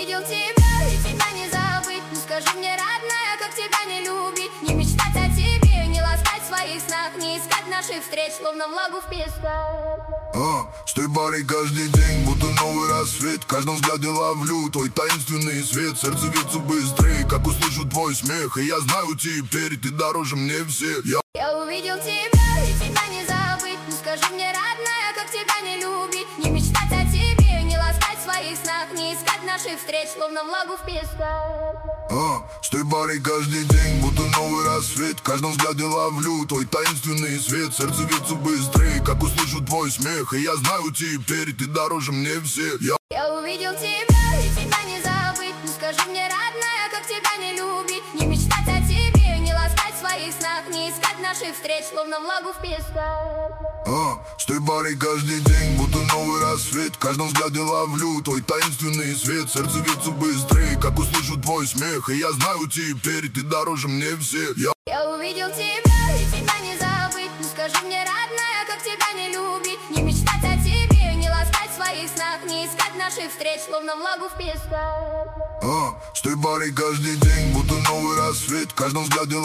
увидел тебя, и тебя не забыть. Ну скажи мне, родная, как тебя не любить? Не мечтать о тебе, не ласкать в своих снах, не искать наших встреч, словно влагу в песках. С той парой каждый день, будто новый рассвет. В каждом взгляде ловлю твой таинственный свет. Сердце бьется быстрее, как услышу твой смех. И я знаю теперь, ты дороже мне всех. Я увидел тебя, и тебя не забыть. Ну скажи мне, родная, как тебя не любить? Не мечтать о тебе, не ласкать в своих снах, не искать наших встреч, словно влагу в песках. С той парой каждый день, будто новый рассвет. В каждом взгляде ловлю твой таинственный свет. Сердце бьется быстрее, как услышу твой смех. И я знаю теперь, ты дороже мне всех. Я увидел тебя, и тебя не забыть. Ну скажи мне, родная, как тебя не любить? Не мечтать о тебе, не ласкать в своих снах, не искать наших встреч, словно влагу в песках. С той парой каждый день, будто новый рассвет. В каждом взгляде ловлю твой таинственный свет. Сердце бьется быстрее, как услышу твой смех. И я знаю теперь, ты дороже мне всех. Я увидел тебя, и тебя не забыть. Ну скажи мне, родная, как тебя не любить? Не мечтать о тебе, не ласкать в своих снах, не искать наших встреч, словно влагу в песках. С той парой каждый день, будто новый рассвет. В каждом взгляде